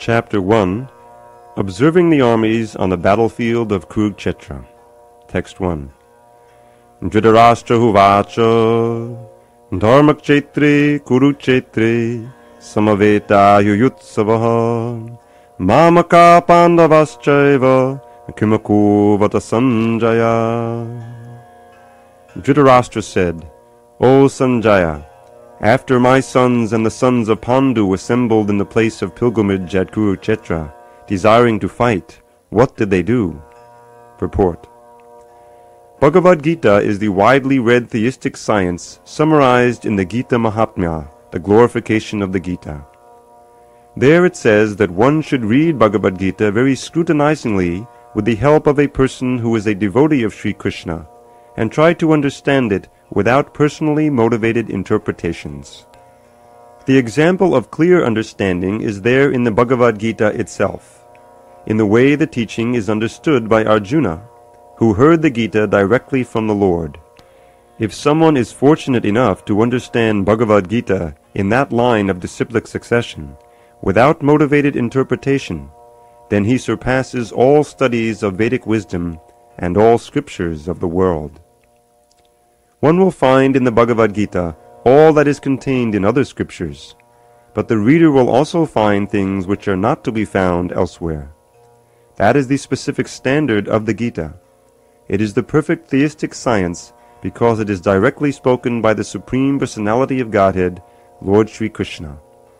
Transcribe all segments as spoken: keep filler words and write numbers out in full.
Chapter one. Observing the armies on the battlefield of Kurukshetra. Text one. Dhritarashtra huvacha dharmakchetre kurukshetre samaveta yuyutsavaha mamaka pandavaschaiva kimakuvata Sanjaya. Dhritarashtra said, O Sanjaya, after my sons and the sons of Pandu assembled in the place of pilgrimage at Kurukshetra, desiring to fight, what did they do? Purport. Bhagavad Gita is the widely read theistic science summarized in the Gita Mahatmya, the glorification of the Gita. There it says that one should read Bhagavad Gita very scrutinizingly with the help of a person who is a devotee of Sri Krishna, and try to understand it without personally motivated interpretations. The example of clear understanding is there in the Bhagavad Gita itself, in the way the teaching is understood by Arjuna, who heard the Gita directly from the Lord. If someone is fortunate enough to understand Bhagavad Gita in that line of disciplic succession, without motivated interpretation, then he surpasses all studies of Vedic wisdom and all scriptures of the world. One will find in the Bhagavad Gita all that is contained in other scriptures, but the reader will also find things which are not to be found elsewhere. That is the specific standard of the Gita. It is the perfect theistic science because it is directly spoken by the Supreme Personality of Godhead, Lord Sri Krishna.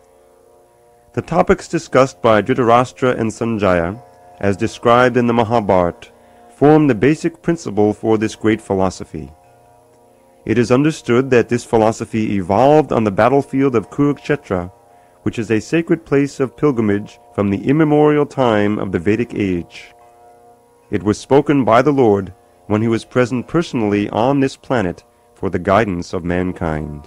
The topics discussed by Dhritarashtra and Sanjaya, as described in the Mahabharata, form the basic principle for this great philosophy. It is understood that this philosophy evolved on the battlefield of Kurukshetra, which is a sacred place of pilgrimage from the immemorial time of the Vedic age. It was spoken by the Lord when he was present personally on this planet for the guidance of mankind.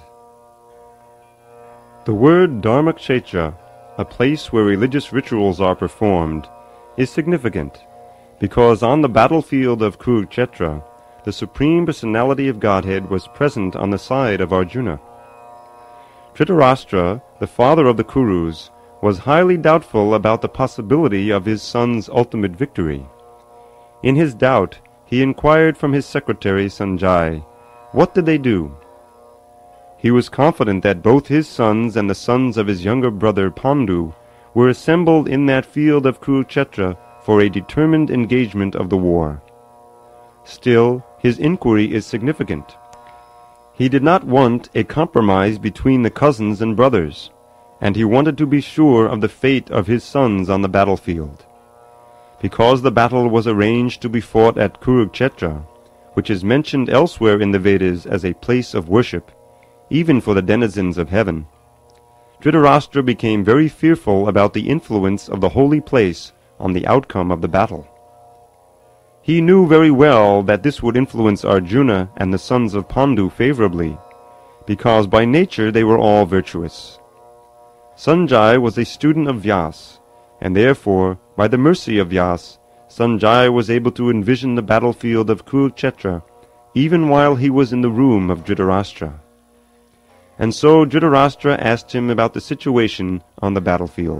The word Dharmakshetra, a place where religious rituals are performed, is significant because on the battlefield of Kurukshetra, the Supreme Personality of Godhead was present on the side of Arjuna. Dhritarashtra, the father of the Kurus, was highly doubtful about the possibility of his son's ultimate victory. In his doubt, he inquired from his secretary Sanjaya, what did they do? He was confident that both his sons and the sons of his younger brother Pandu were assembled in that field of Kurukshetra for a determined engagement of the war. Still, his inquiry is significant. He did not want a compromise between the cousins and brothers, and he wanted to be sure of the fate of his sons on the battlefield. Because the battle was arranged to be fought at Kurukshetra, which is mentioned elsewhere in the Vedas as a place of worship, even for the denizens of heaven, Dhritarashtra became very fearful about the influence of the holy place on the outcome of the battle. He knew very well that this would influence Arjuna and the sons of Pandu favorably, because by nature they were all virtuous. Sanjaya was a student of Vyas, and therefore, by the mercy of Vyas, Sanjaya was able to envision the battlefield of Kurukshetra even while he was in the room of Dhritarashtra. And so Dhritarashtra asked him about the situation on the battlefield.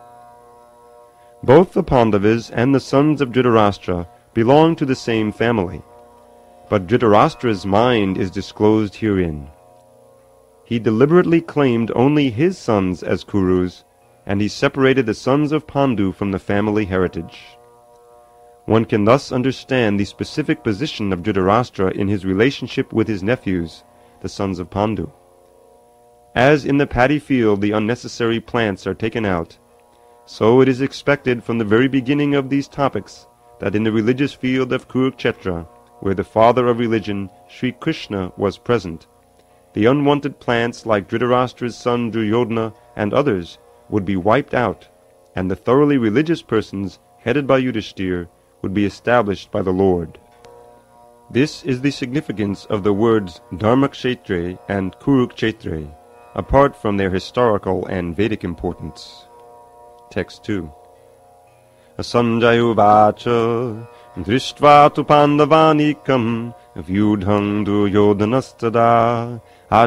Both the Pandavas and the sons of Dhritarashtra belong to the same family, but Dhritarashtra's mind is disclosed herein. He deliberately claimed only his sons as Kurus, and he separated the sons of Pandu from the family heritage. One can thus understand the specific position of Dhritarashtra in his relationship with his nephews, the sons of Pandu. As in the paddy field the unnecessary plants are taken out, so it is expected from the very beginning of these topics that in the religious field of Kurukshetra, where the father of religion, Sri Krishna, was present, the unwanted plants like Dhritarashtra's son Duryodhana and others would be wiped out, and the thoroughly religious persons, headed by Yudhishthira, would be established by the Lord. This is the significance of the words Dharmakshetra and Kurukshetra, apart from their historical and Vedic importance. Text two. Sanjaya uvacha drishtva tu pandavanikam vyudham duryodhanastada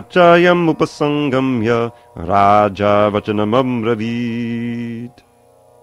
achayam upasangamya raja vachanam amravit.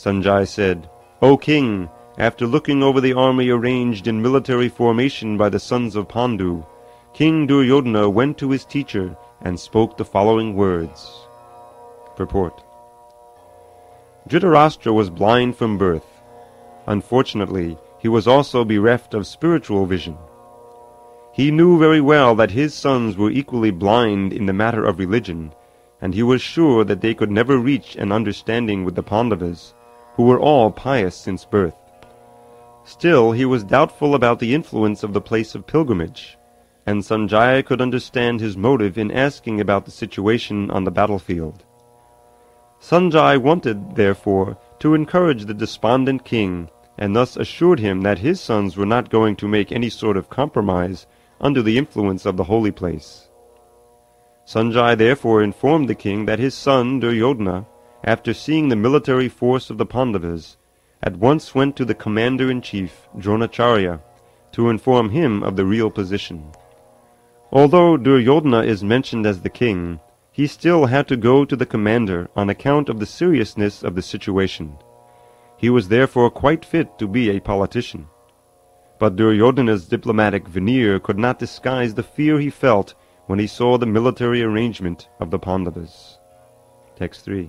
Sanjaya said, "O king, after looking over the army arranged in military formation by the sons of Pandu, King Duryodhana went to his teacher and spoke the following words." Purport. Dhritarashtra was blind from birth. Unfortunately, he was also bereft of spiritual vision. He knew very well that his sons were equally blind in the matter of religion, and he was sure that they could never reach an understanding with the Pandavas, who were all pious since birth. Still, he was doubtful about the influence of the place of pilgrimage, and Sanjaya could understand his motive in asking about the situation on the battlefield. Sanjaya wanted, therefore, to encourage the despondent king, and thus assured him that his sons were not going to make any sort of compromise under the influence of the holy place. Sanjaya therefore informed the king that his son Duryodhana, after seeing the military force of the Pandavas, at once went to the commander-in-chief, Dronacharya, to inform him of the real position. Although Duryodhana is mentioned as the king, he still had to go to the commander on account of the seriousness of the situation. He was therefore quite fit to be a politician. But Duryodhana's diplomatic veneer could not disguise the fear he felt when he saw the military arrangement of the Pandavas. Text three.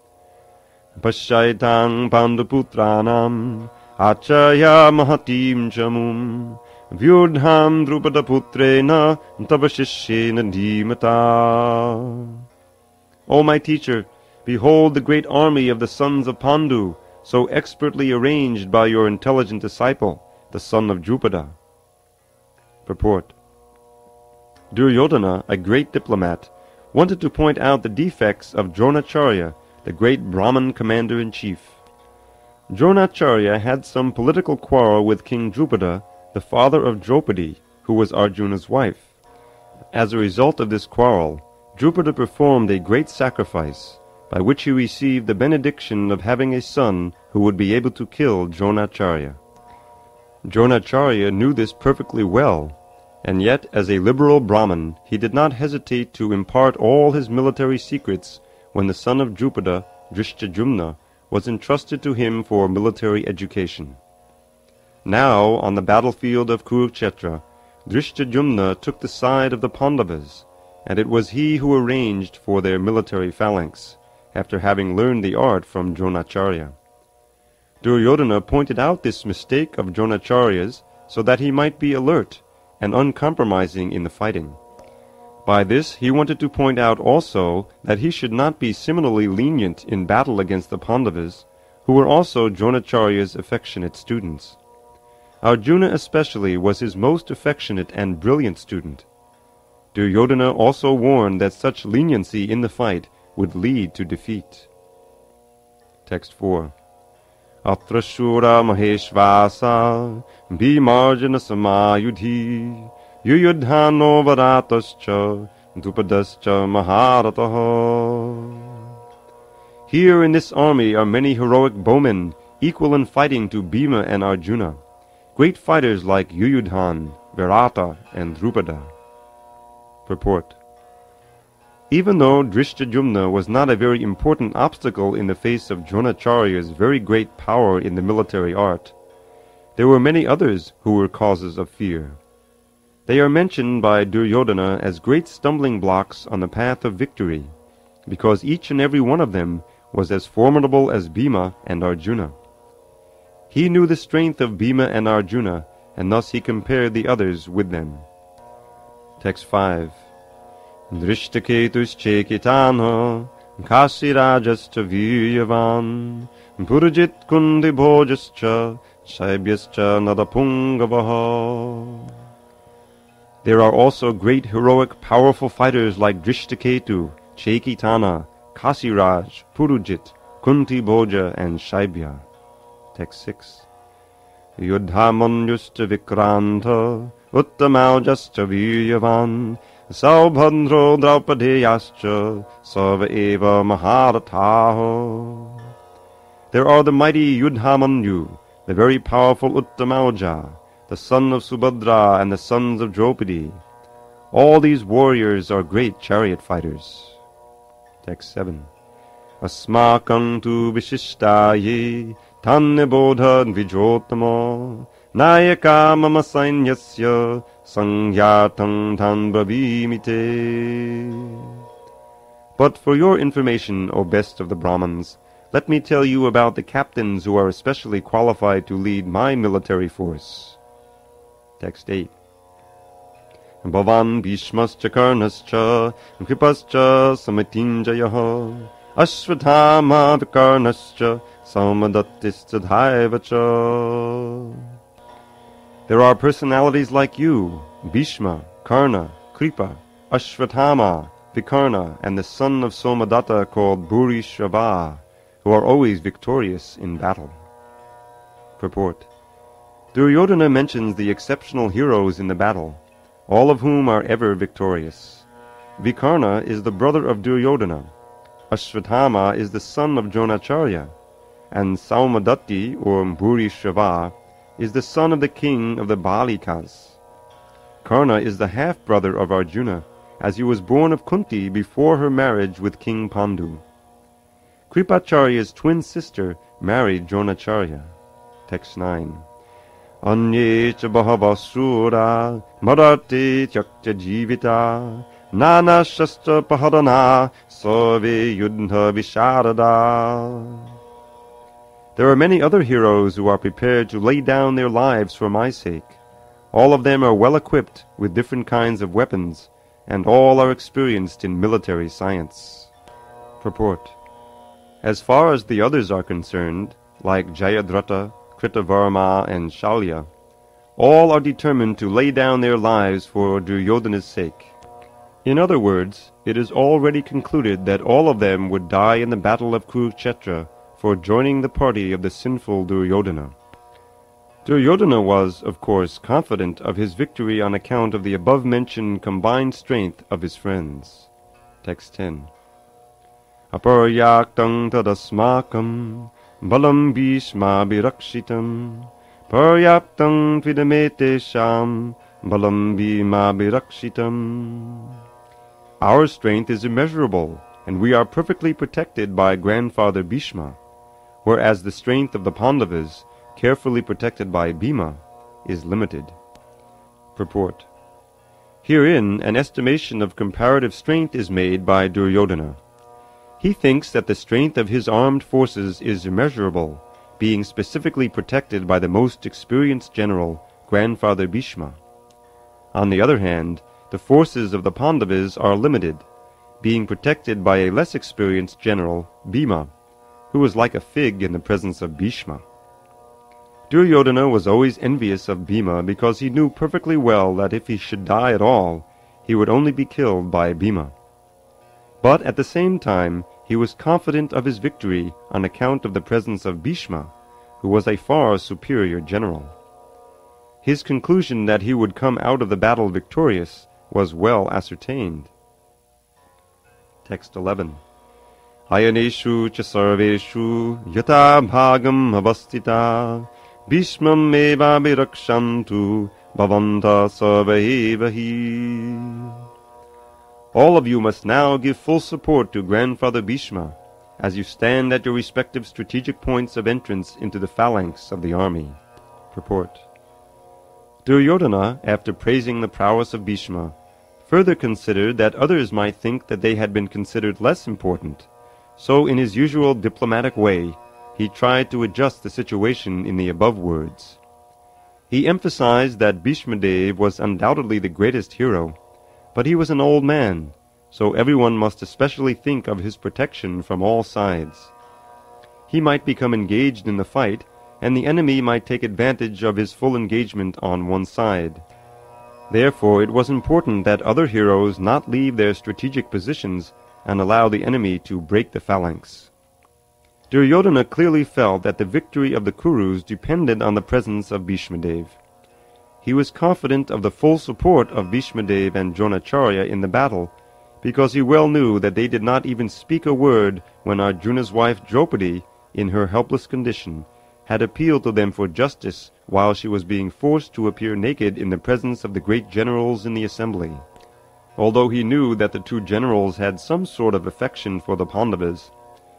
Pasyaitang Panduputranam Achaya Mahatim Chamum Vyudham Drupadaputrena Tavashishena Dhimata. O my teacher, behold the great army of the sons of Pandu, so expertly arranged by your intelligent disciple, the son of Drupada. Purport. Duryodhana, a great diplomat, wanted to point out the defects of Dronacharya, the great Brahmin commander-in-chief. Dronacharya had some political quarrel with King Drupada, the father of Draupadi, who was Arjuna's wife. As a result of this quarrel, Drupada performed a great sacrifice, by which he received the benediction of having a son who would be able to kill Dronacharya. Dronacharya knew this perfectly well, and yet as a liberal Brahmin he did not hesitate to impart all his military secrets when the son of Drupada, Drishtadyumna, was entrusted to him for military education. Now, on the battlefield of Kurukshetra, Drishtadyumna took the side of the Pandavas, and it was he who arranged for their military phalanx, after having learned the art from Dronacharya. Duryodhana pointed out this mistake of Dronacharya's so that he might be alert and uncompromising in the fighting. By this he wanted to point out also that he should not be similarly lenient in battle against the Pandavas, who were also Dronacharya's affectionate students. Arjuna especially was his most affectionate and brilliant student. Duryodhana also warned that such leniency in the fight would lead to defeat. Text four. Atra shura maheshvasa bhimarjana samayudhi yuyudhano varatascha drupadascha maharataha. Here in this army are many heroic bowmen, equal in fighting to Bhima and Arjuna, great fighters like Yuyudhan, Virata, and Drupada. Purport. Even though Drishtadyumna was not a very important obstacle in the face of Dronacharya's very great power in the military art, there were many others who were causes of fear. They are mentioned by Duryodhana as great stumbling blocks on the path of victory, because each and every one of them was as formidable as Bhima and Arjuna. He knew the strength of Bhima and Arjuna, and thus he compared the others with them. Text five. Drishtaketus Chekitana Kasirajascha Viryavan Purajit Kundi Bhojascha Shaibyascha Nadapungavaha. There are also great heroic powerful fighters like Drishtaketu, Chekitana, Kasiraj, Purujit, Kunti Bhoja, and Shaibya. Text six. Yudhamanyuscha Vikranta Uttamaujascha Viryavan Saubhadro Draupadeyascha Sarva Eva Maharataho. There are the mighty Yudhamanyu, the very powerful Uttamauja, the son of Subhadra and the sons of Draupadi. All these warriors are great chariot fighters. Text seven. asmakam tu vishishtaye tannibodhan vijotama nayaka mama sainyasya sangyatang tanbravimite. But for your information, O best of the Brahmins, let me tell you about the captains who are especially qualified to lead my military force. Text eight. Bhavan Bhishmascha Karnascha Kripascha Samitinjayaha Ashvathama Vikarnascha Saumadattischa Dhaivacha. There are personalities like you, Bhishma, Karna, Kripa, Ashvathama, Vikarna, and the son of Somadatta called Bhurishrava, who are always victorious in battle. Purport. Duryodhana mentions the exceptional heroes in the battle, all of whom are ever victorious. Vikarna is the brother of Duryodhana, Ashvathama is the son of Dronacharya, and Saumadatti, or Bhurishrava, is the son of the king of the Balikas. Karna is the half-brother of Arjuna, as he was born of Kunti before her marriage with King Pandu. Kripacharya's twin sister married Dronacharya. Text nine. Anye cha bahavasura marate tyakta jivita nana shastra paharana sarve yudha visharada. There are many other heroes who are prepared to lay down their lives for my sake. All of them are well equipped with different kinds of weapons, and all are experienced in military science. Purport. As far as the others are concerned, like Jayadratha, Kritavarma, and Shalya, all are determined to lay down their lives for Duryodhana's sake. In other words, it is already concluded that all of them would die in the battle of Kurukshetra for joining the party of the sinful Duryodhana. Duryodhana was, of course, confident of his victory on account of the above-mentioned combined strength of his friends. Text ten. Aparyaktang tadasmakam balam bhishma birakshitam paryaptang vidamete sham balam bhima birakshitam. Our strength is immeasurable, and we are perfectly protected by grandfather Bhishma, whereas the strength of the Pandavas, carefully protected by Bhima, is limited. Purport. Herein an estimation of comparative strength is made by Duryodhana. He thinks that the strength of his armed forces is immeasurable, being specifically protected by the most experienced general, grandfather Bhishma. On the other hand, the forces of the Pandavas are limited, being protected by a less experienced general, Bhima, who was like a fig in the presence of Bhishma. Duryodhana was always envious of Bhima because he knew perfectly well that if he should die at all, he would only be killed by Bhima. But at the same time, he was confident of his victory on account of the presence of Bhishma, who was a far superior general. His conclusion that he would come out of the battle victorious was well ascertained. Text eleven. Hayaneshu cha sarveshu yata bhagam avastita Bhishmam eva birakshantu bhavanta sarvahevahi. All of you must now give full support to Grandfather Bhishma, as you stand at your respective strategic points of entrance into the phalanx of the army. Purport. Duryodhana, after praising the prowess of Bhishma, further considered that others might think that they had been considered less important, so in his usual diplomatic way, he tried to adjust the situation in the above words. He emphasized that Bhishmadev was undoubtedly the greatest hero, but he was an old man, so everyone must especially think of his protection from all sides. He might become engaged in the fight, and the enemy might take advantage of his full engagement on one side. Therefore it was important that other heroes not leave their strategic positions and allow the enemy to break the phalanx. Duryodhana clearly felt that the victory of the Kurus depended on the presence of Bhishmadev. He was confident of the full support of Bhishmadev and Dronacharya in the battle, because he well knew that they did not even speak a word when Arjuna's wife Draupadi, in her helpless condition, had appealed to them for justice while she was being forced to appear naked in the presence of the great generals in the assembly. Although he knew that the two generals had some sort of affection for the Pandavas,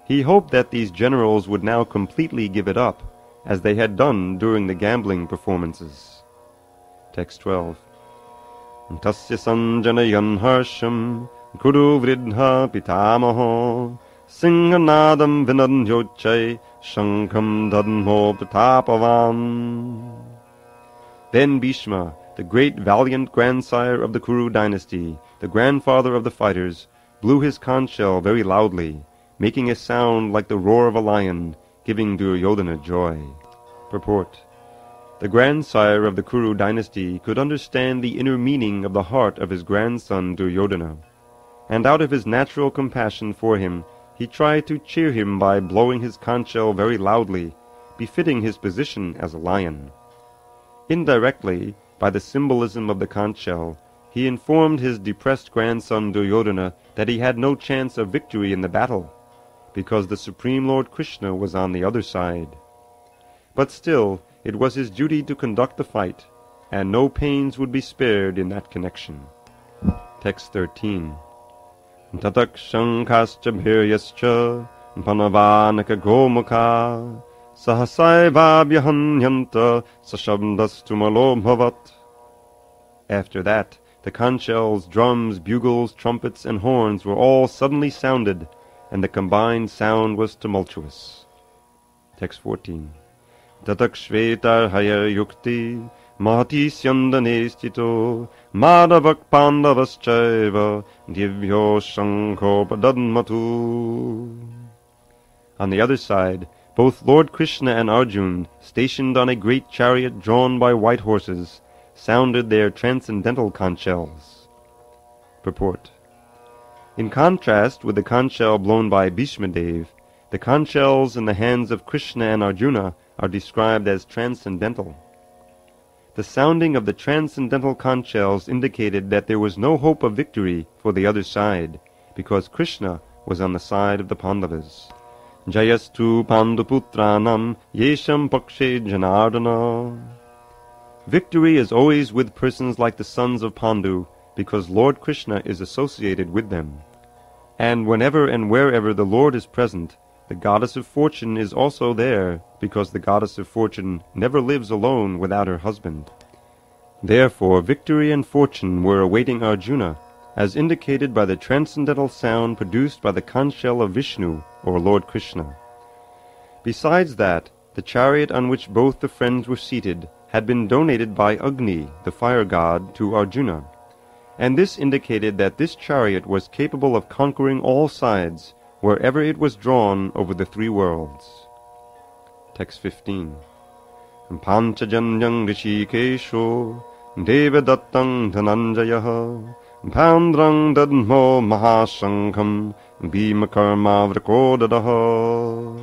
He hoped that these generals would now completely give it up, as they had done during the gambling performances. Text twelve. Tasya sanjanayan harsham kuru vridha pitamaho singhanadam vinadyochai shankham dadmo pratapavan. Then Bhishma, the great valiant grandsire of the Kuru dynasty, the grandfather of the fighters, blew his conch shell very loudly, making a sound like the roar of a lion, giving Duryodhana joy. Purport. The grandsire of the Kuru dynasty could understand the inner meaning of the heart of his grandson Duryodhana, and out of his natural compassion for him, he tried to cheer him by blowing his conch shell very loudly, befitting his position as a lion. Indirectly, by the symbolism of the conch shell, he informed his depressed grandson Duryodhana that he had no chance of victory in the battle, because the Supreme Lord Krishna was on the other side. But still, it was his duty to conduct the fight, and no pains would be spared in that connection. Text thirteen. Tatak shankascha bhiryascha panavanaka gomukha sahasaivabyahanyanta sashabdastu bhavat. After that, the conch shells, drums, bugles, trumpets, and horns were all suddenly sounded, and the combined sound was tumultuous. Text fourteen. Tatak shvetar hayar yukti mahati syandane stito madavak pandavaschaiva divyo shankho padadmatu. On the other side, both Lord Krishna and Arjun, stationed on a great chariot drawn by white horses, sounded their transcendental conch shells. Purport. In contrast with the conch shell blown by Bhishma Dev, the conch shells in the hands of Krishna and Arjuna are described as transcendental. The sounding of the transcendental conch shells indicated that there was no hope of victory for the other side, because Krishna was on the side of the Pandavas. Jayastu Panduputranam Yesham Pakshe Janardana. Victory is always with persons like the sons of Pandu, because Lord Krishna is associated with them. And whenever and wherever the Lord is present, the goddess of fortune is also there, because the goddess of fortune never lives alone without her husband. Therefore victory and fortune were awaiting Arjuna, as indicated by the transcendental sound produced by the conch shell of Vishnu, or Lord Krishna. Besides that, the chariot on which both the friends were seated had been donated by Agni, the fire god, to Arjuna, and this indicated that this chariot was capable of conquering all sides, wherever it was drawn over the three worlds. Text fifteen. Panchajanyang rishikesho devadattang dhananjayaha pandrang dadmo mahashankham bhimakarma vrakodadaha.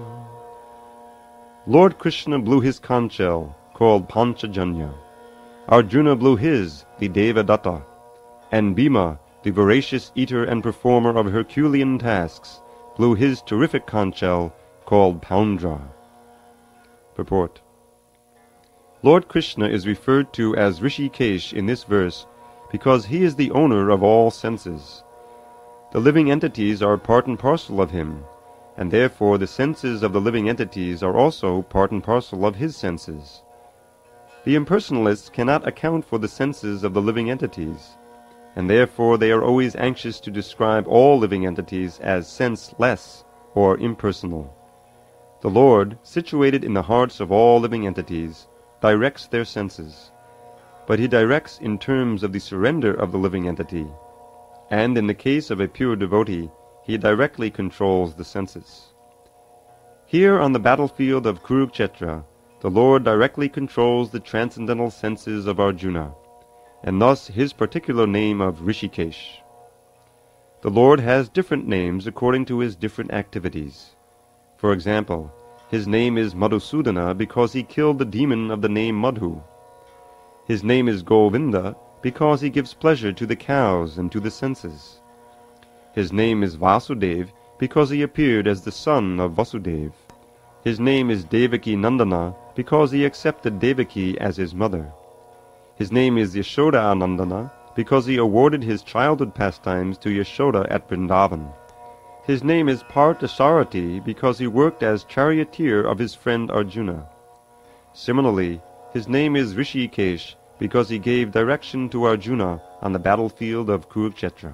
Lord Krishna blew his conch shell, called Panchajanya. Arjuna blew his, the Devadatta, and Bhima, the voracious eater and performer of Herculean tasks, blew his terrific conch shell, called Poundra. Purport. Lord Krishna is referred to as Rishikesh in this verse because he is the owner of all senses. The living entities are part and parcel of him, and therefore the senses of the living entities are also part and parcel of his senses. The impersonalists cannot account for the senses of the living entities, and therefore they are always anxious to describe all living entities as senseless or impersonal. The Lord, situated in the hearts of all living entities, directs their senses, but he directs in terms of the surrender of the living entity, and in the case of a pure devotee, he directly controls the senses. Here on the battlefield of Kurukshetra, the Lord directly controls the transcendental senses of Arjuna, and thus his particular name of Rishikesh. The Lord has different names according to his different activities. For example, his name is Madhusudana because he killed the demon of the name Madhu. His name is Govinda because he gives pleasure to the cows and to the senses. His name is Vasudev because he appeared as the son of Vasudev. His name is Devaki Nandana because he accepted Devaki as his mother. His name is Yashoda Anandana because he awarded his childhood pastimes to Yashoda at Vrindavan. His name is Parthasarathi because he worked as charioteer of his friend Arjuna. Similarly, his name is Rishikesh because he gave direction to Arjuna on the battlefield of Kurukshetra.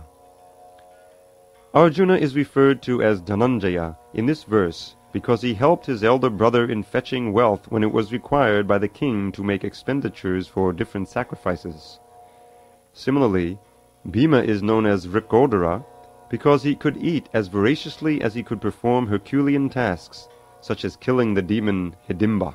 Arjuna is referred to as Dhananjaya in this verse because he helped his elder brother in fetching wealth when it was required by the king to make expenditures for different sacrifices. Similarly, Bhima is known as Vrikodara because he could eat as voraciously as he could perform Herculean tasks, such as killing the demon Hidimba.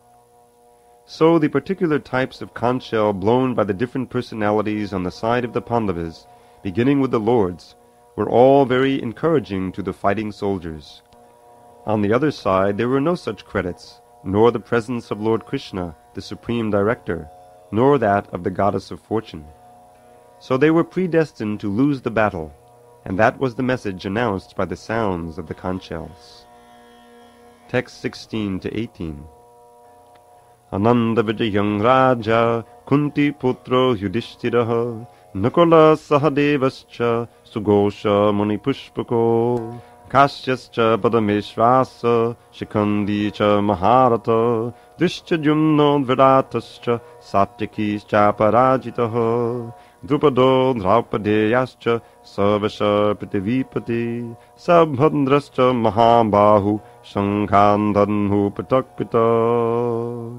So the particular types of conch shell blown by the different personalities on the side of the Pandavas, beginning with the lords, were all very encouraging to the fighting soldiers. On the other side there were no such credits, nor the presence of Lord Krishna, the supreme director, nor that of the goddess of fortune. So they were predestined to lose the battle, and that was the message announced by the sounds of the conch shells. Text sixteen to eighteen. Ananda Vijayang Raja Kunti Putro Yudhishthiraha Nakula Sahadevascha Sugosha Muni Pushpako Kashyascha Padameshvasa Shikandi cha Maharata Drishcha Jumno Viratascha Satyakischa Parajitaha Drupado Draupadeyascha Sarvasha Pritivipati Sabhadrascha Mahabahu Shankandhanhu Patak Patak.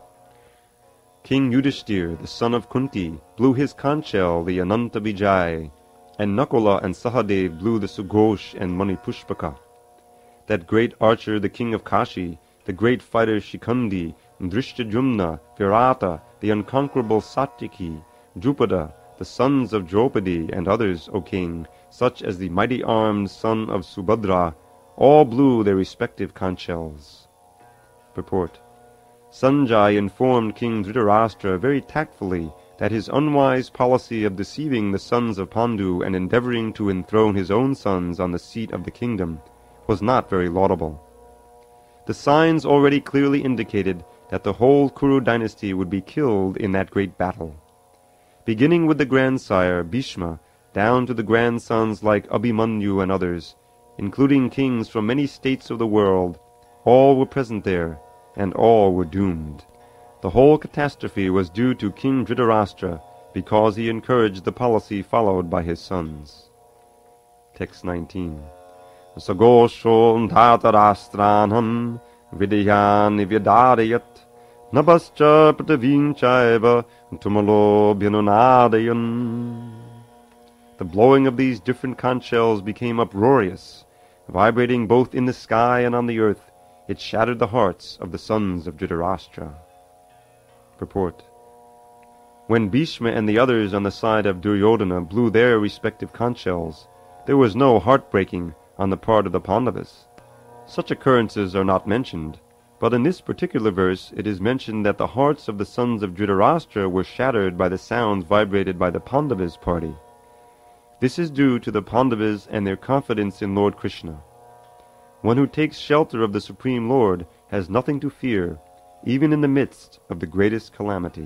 King Yudhishthir, the son of Kunti, blew his conch shell, the Ananta Vijay, and Nakula and Sahadev blew the Sughosh and Manipushpaka. That great archer, the king of Kashi, the great fighter Shikandi, Drishtajumna, Virata, the unconquerable Satyaki, Drupada, the sons of Draupadi, and others, O king, such as the mighty-armed son of Subhadra, all blew their respective conch shells. Purport. Sanjay informed King Dhritarashtra very tactfully that his unwise policy of deceiving the sons of Pandu and endeavoring to enthrone his own sons on the seat of the kingdom was not very laudable. The signs already clearly indicated that the whole Kuru dynasty would be killed in that great battle. Beginning with the grandsire, Bhishma, down to the grandsons like Abhimanyu and others, including kings from many states of the world, all were present there, and all were doomed. The whole catastrophe was due to King Dhritarashtra, because he encouraged the policy followed by his sons. Text nineteen. Sagosho dhatarastranam vidyan vyadarayat nabascha pratavinchaiva tumalo bhinunadayan. The blowing of these different conch shells became uproarious, vibrating both in the sky and on the earth. It shattered the hearts of the sons of Dhritarashtra. Purport. When Bhishma and the others on the side of Duryodhana blew their respective conch shells, there was no heartbreaking on the part of the Pandavas. Such occurrences are not mentioned, but in this particular verse it is mentioned that the hearts of the sons of Dhritarashtra were shattered by the sounds vibrated by the Pandavas' party. This is due to the Pandavas and their confidence in Lord Krishna. One who takes shelter of the Supreme Lord has nothing to fear, even in the midst of the greatest calamity.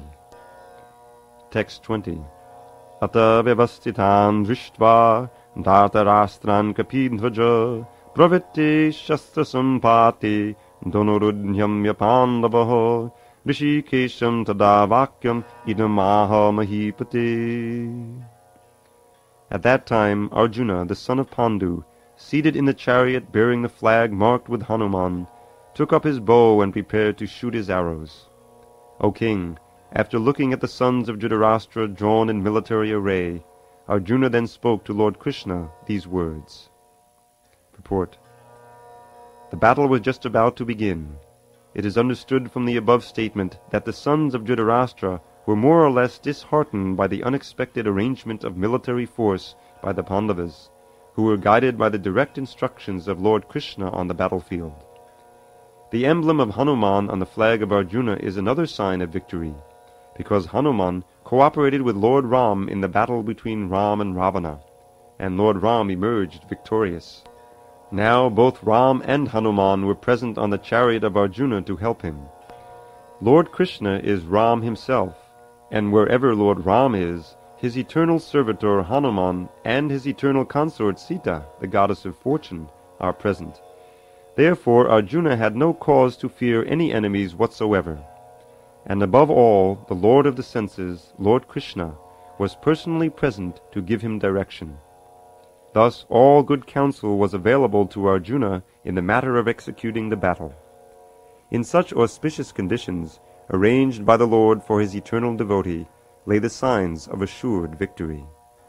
Text twenty. Ata vyavastitan drishtva dhatarastran kapidhvaja pravitti shastra sampati donurudhyamya pandavaha rishikesham tadavakyam idamaha mahipati. At that time Arjuna, the son of Pandu, seated in the chariot bearing the flag marked with Hanuman, took up his bow and prepared to shoot his arrows. O king, after looking at the sons of Dhritarashtra drawn in military array, Arjuna then spoke to Lord Krishna these words. Purport. The battle was just about to begin. It is understood from the above statement that the sons of Dhritarashtra were more or less disheartened by the unexpected arrangement of military force by the Pandavas, who were guided by the direct instructions of Lord Krishna on the battlefield. The emblem of Hanuman on the flag of Arjuna is another sign of victory, because Hanuman cooperated with Lord Ram in the battle between Ram and Ravana, and Lord Ram emerged victorious. Now both Ram and Hanuman were present on the chariot of Arjuna to help him. Lord Krishna is Ram himself, and wherever Lord Ram is, his eternal servitor Hanuman and his eternal consort Sita, the goddess of fortune, are present. Therefore Arjuna had no cause to fear any enemies whatsoever. And above all, the Lord of the senses, Lord Krishna, was personally present to give him direction. Thus all good counsel was available to Arjuna in the matter of executing the battle. In such auspicious conditions, arranged by the Lord for his eternal devotee, lay the signs of assured victory.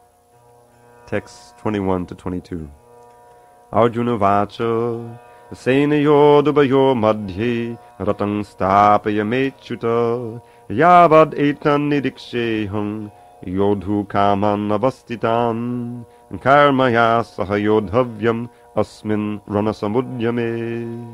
Texts twenty-one to twenty-two. Arjuna vacha senayo dubayo madhye ratang stapaya mechuta yavad etan nidiksheham yodhu kaman avastitan karmaya sahayodhavyam asmin ranasamudyame.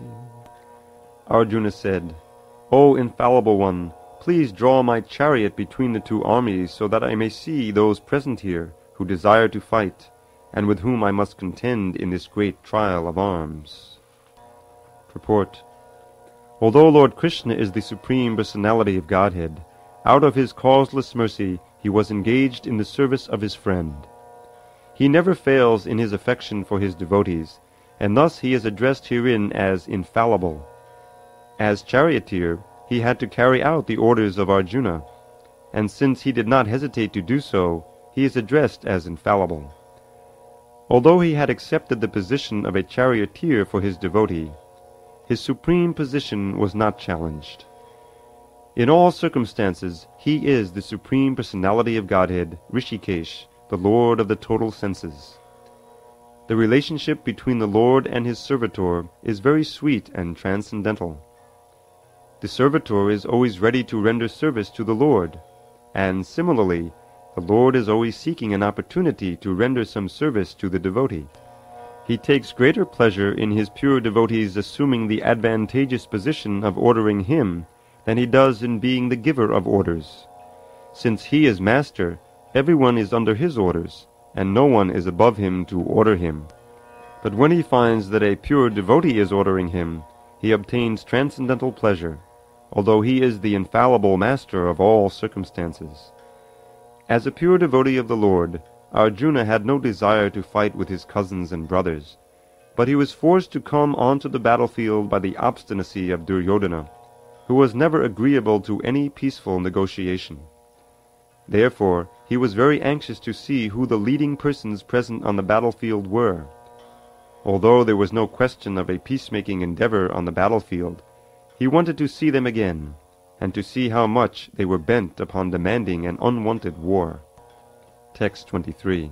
Arjuna said, O infallible one, please draw my chariot between the two armies so that I may see those present here who desire to fight, and with whom I must contend in this great trial of arms. Purport. Although Lord Krishna is the Supreme Personality of Godhead, out of his causeless mercy he was engaged in the service of his friend. He never fails in his affection for his devotees, and thus he is addressed herein as infallible. As charioteer, he had to carry out the orders of Arjuna, and since he did not hesitate to do so, he is addressed as infallible. Although he had accepted the position of a charioteer for his devotee, his supreme position was not challenged. In all circumstances, he is the Supreme Personality of Godhead, Rishikesh, the Lord of the total senses. The relationship between the Lord and his servitor is very sweet and transcendental. The servitor is always ready to render service to the Lord, and similarly, the Lord is always seeking an opportunity to render some service to the devotee. He takes greater pleasure in his pure devotees assuming the advantageous position of ordering him than he does in being the giver of orders. Since he is master, everyone is under his orders, and no one is above him to order him. But when he finds that a pure devotee is ordering him, he obtains transcendental pleasure, although he is the infallible master of all circumstances. As a pure devotee of the Lord, Arjuna had no desire to fight with his cousins and brothers, but he was forced to come onto the battlefield by the obstinacy of Duryodhana, who was never agreeable to any peaceful negotiation. Therefore, he was very anxious to see who the leading persons present on the battlefield were. Although there was no question of a peacemaking endeavor on the battlefield, he wanted to see them again, and to see how much they were bent upon demanding an unwanted war. Text twenty-three.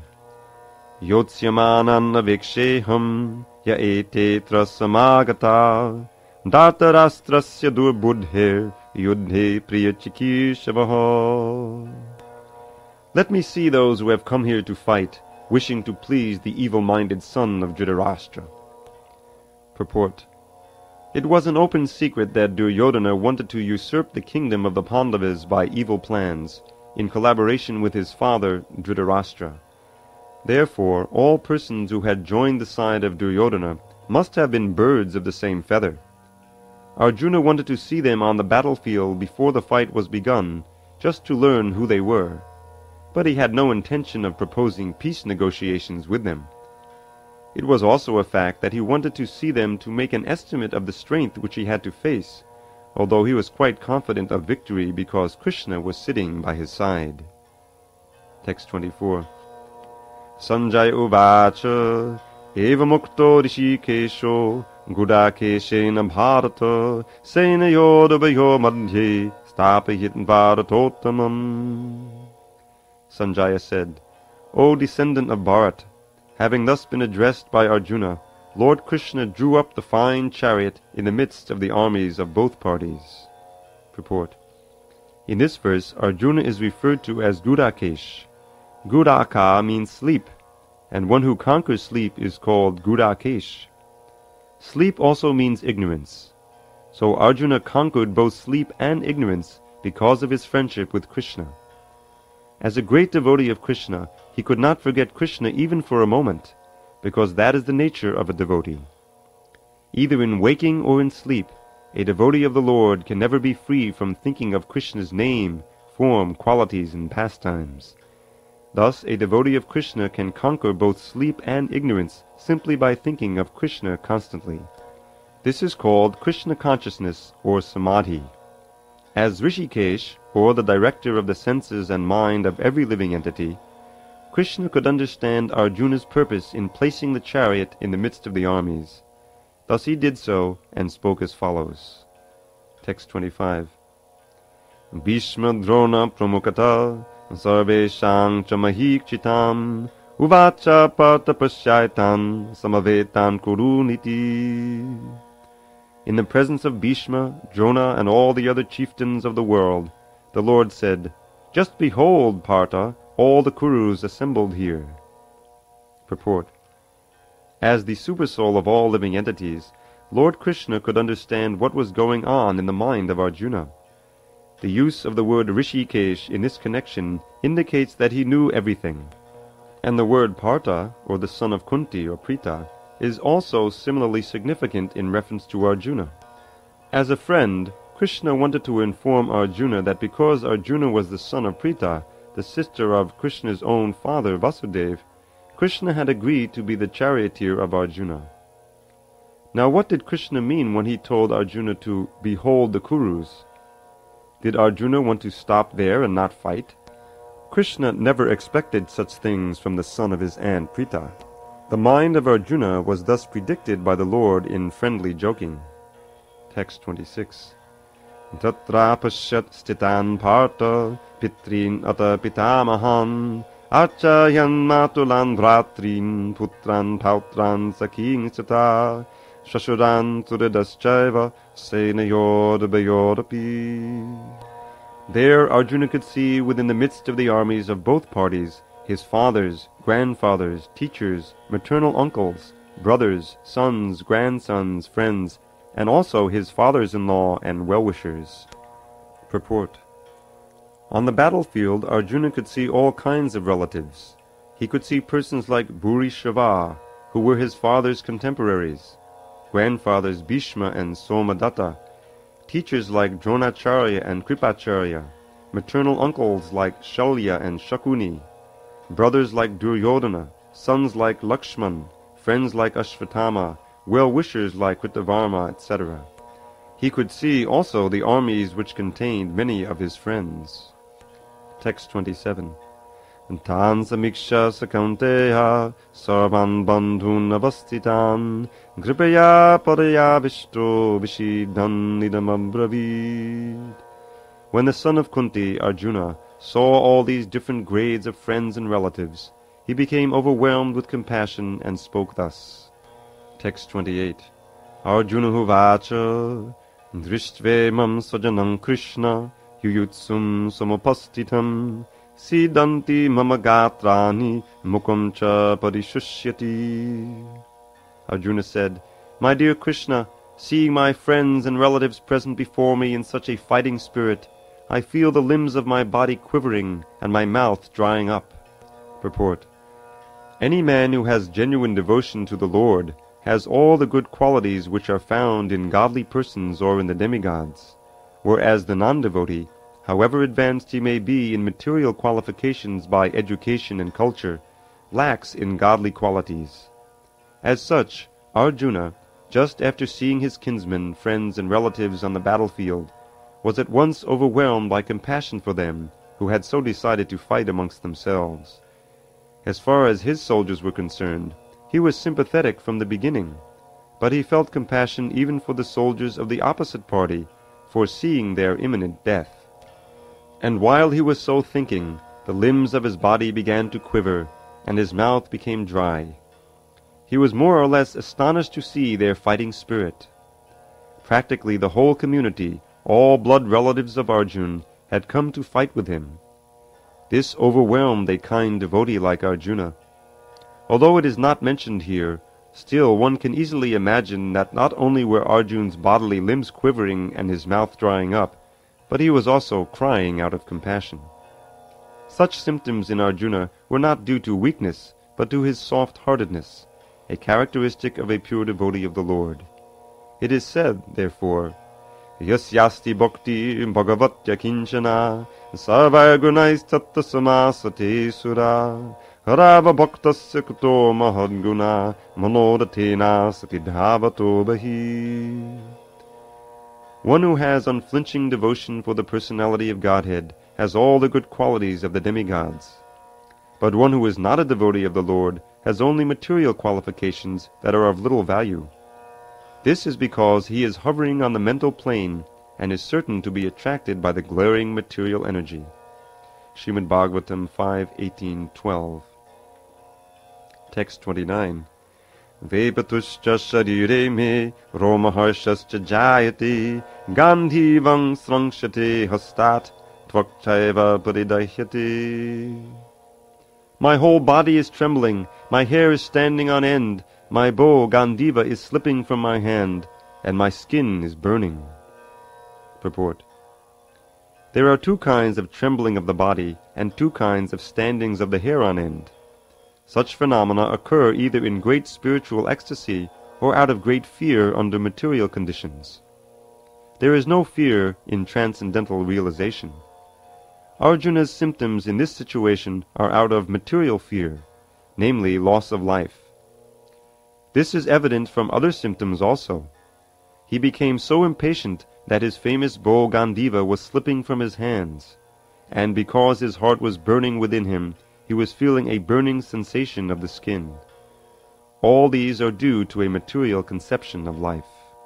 Yotsyamanam aviksheham ya etetra samagata datarastrasya durbudher yudhe priyachikishavaha. Let me see those who have come here to fight, wishing to please the evil-minded son of Dhritarashtra. Purport. It was an open secret that Duryodhana wanted to usurp the kingdom of the Pandavas by evil plans, in collaboration with his father Dhritarashtra. Therefore, all persons who had joined the side of Duryodhana must have been birds of the same feather. Arjuna wanted to see them on the battlefield before the fight was begun, just to learn who they were, but he had no intention of proposing peace negotiations with them. It was also a fact that he wanted to see them to make an estimate of the strength which he had to face, although he was quite confident of victory because Krishna was sitting by his side. Text twenty-four. Sanjaya uvacha eva mukto rishikesho gudakeshena bharata senayodabayo madhye stapayit bharatottamam. Sanjaya said, O descendant of Bharat, having thus been addressed by Arjuna, Lord Krishna drew up the fine chariot in the midst of the armies of both parties. Purport. In this verse, Arjuna is referred to as Gudakesh. Gudaka means sleep, and one who conquers sleep is called Gudakesh. Sleep also means ignorance. So Arjuna conquered both sleep and ignorance because of his friendship with Krishna. As a great devotee of Krishna, he could not forget Krishna even for a moment, because that is the nature of a devotee. Either in waking or in sleep, a devotee of the Lord can never be free from thinking of Krishna's name, form, qualities, and pastimes. Thus, a devotee of Krishna can conquer both sleep and ignorance simply by thinking of Krishna constantly. This is called Krishna consciousness or samadhi. As Rishikesh, or the director of the senses and mind of every living entity, Krishna could understand Arjuna's purpose in placing the chariot in the midst of the armies. Thus he did so and spoke as follows. Text twenty-five. Bhishma Drona Pramukata Sarveshang Chamahikchitam Uvacha Partha Pashyaitan Samavetan Kuruniti. In the presence of Bhishma, Drona, and all the other chieftains of the world, the Lord said, "Just behold, Partha, all the Kurus assembled here." Purport. As the supersoul of all living entities, Lord Krishna could understand what was going on in the mind of Arjuna. The use of the word Rishikesh in this connection indicates that he knew everything. And the word Partha, or the son of Kunti or Prita, is also similarly significant in reference to Arjuna. As a friend, Krishna wanted to inform Arjuna that because Arjuna was the son of Prita, the sister of Krishna's own father Vasudeva, Krishna had agreed to be the charioteer of Arjuna. Now what did Krishna mean when he told Arjuna to behold the Kurus? Did Arjuna want to stop there and not fight? Krishna never expected such things from the son of his aunt Prita. The mind of Arjuna was thus predicted by the Lord in friendly joking. Text twenty-six. Tatra pashyat stitan partha pitrin ata pitamahan archayan matulan vratrin putran pautran saking sata shashuran turidaschaiva senayodabayodapi. There Arjuna could see within the midst of the armies of both parties his fathers, grandfathers, teachers, maternal uncles, brothers, sons, grandsons, friends, and also his fathers-in-law and well-wishers. Purport. On the battlefield, Arjuna could see all kinds of relatives. He could see persons like Bhurishava, who were his father's contemporaries, grandfathers Bhishma and Somadatta, teachers like Dronacharya and Kripacharya, maternal uncles like Shalya and Shakuni, brothers like Duryodhana, sons like Lakshman, friends like Ashvatthama, well-wishers like Kritavarma, et cetera. He could see also the armies which contained many of his friends. Text twenty-seven. Tan samiksha sakaunteha sarvan bandhun avastitan gripaya paraya vishto vishidan idamabravit. When the son of Kunti, Arjuna, saw all these different grades of friends and relatives, he became overwhelmed with compassion and spoke thus. Text twenty-eight. Arjuna huvacha drishtve mam sajanam Krishna yuyutsum samupastitam siddhanti mama gatrani mukham cha parishusyati. Arjuna said, "My dear Krishna, seeing my friends and relatives present before me in such a fighting spirit, I feel the limbs of my body quivering and my mouth drying up." Purport. Any man who has genuine devotion to the Lord has all the good qualities which are found in godly persons or in the demigods, whereas the non-devotee, however advanced he may be in material qualifications by education and culture, lacks in godly qualities. As such, Arjuna, just after seeing his kinsmen, friends, and relatives on the battlefield, was at once overwhelmed by compassion for them who had so decided to fight amongst themselves. As far as his soldiers were concerned, he was sympathetic from the beginning, but he felt compassion even for the soldiers of the opposite party, foreseeing their imminent death. And while he was so thinking, the limbs of his body began to quiver, and his mouth became dry. He was more or less astonished to see their fighting spirit. Practically the whole community, all blood relatives of Arjuna, had come to fight with him. This overwhelmed a kind devotee like Arjuna. Although it is not mentioned here, still one can easily imagine that not only were Arjuna's bodily limbs quivering and his mouth drying up, but he was also crying out of compassion. Such symptoms in Arjuna were not due to weakness, but to his soft-heartedness, a characteristic of a pure devotee of the Lord. It is said, therefore, yasyasti bhakti bhagavatya kinchana sarvagunais tatta samasate sura harava bhaktasya kuto mahadguna manodatena satidhavato bahi. One who has unflinching devotion for the personality of Godhead has all the good qualities of the demigods. But one who is not a devotee of the Lord has only material qualifications that are of little value. This is because he is hovering on the mental plane and is certain to be attracted by the glaring material energy. Srimad Bhagavatam five eighteen twelve. Text twenty-nine. Vepatuscha sharire me romaharshascha jayate gandhivang srangshate hastat tvakchaiva paridahyate. My whole body is trembling, my hair is standing on end, my bow Gandhiva is slipping from my hand, and my skin is burning. Purport. There are two kinds of trembling of the body, and two kinds of standings of the hair on end. Such phenomena occur either in great spiritual ecstasy or out of great fear under material conditions. There is no fear in transcendental realization. Arjuna's symptoms in this situation are out of material fear, namely loss of life. This is evident from other symptoms also. He became so impatient that his famous bow Gandhiva was slipping from his hands, and because his heart was burning within him, he was feeling a burning sensation of the skin. All these are due to a material conception of life.